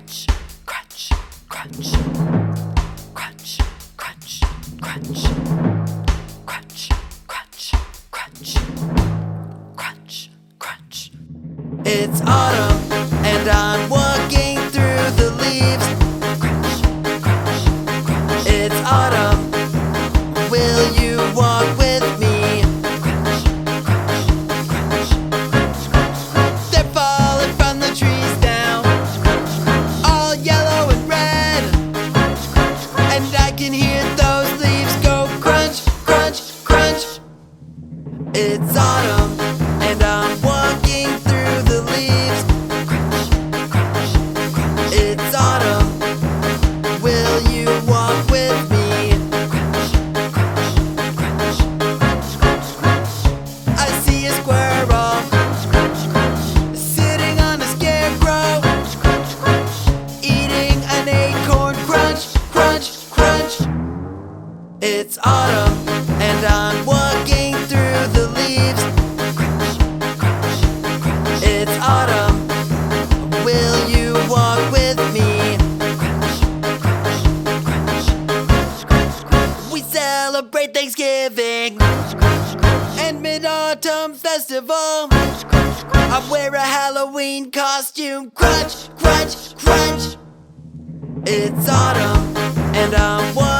crunch, crunch, crunch, crunch, crunch, crunch, crunch, crunch, crunch, crunch, crunch. It's autumn and I'm walking through the leaves. Crunch, crunch, crunch. It's autumn. Will you walk with me? Crunch, crunch, crunch, crunch, crunch. They're falling from the trees now, all yellow and red, and I can hear those leaves go crunch, crunch, crunch. It's autumn and I'm walking through the leaves. Crunch, crunch, crunch. It's autumn. Will you walk with me? Crunch, crunch, crunch, crunch, crunch, crunch. I see a squirrel sitting on a scarecrow, eating an acorn. Crunch, crunch, crunch. It's autumn and I'm walking through the leaves. Crunch, crunch, crunch. It's autumn. Will you walk with me? Crunch, crunch, crunch, crunch, crunch, crunch. We celebrate Thanksgiving and Mid-Autumn Festival. I wear a Halloween costume. Crunch, crunch, crunch. It's autumn and I'm walking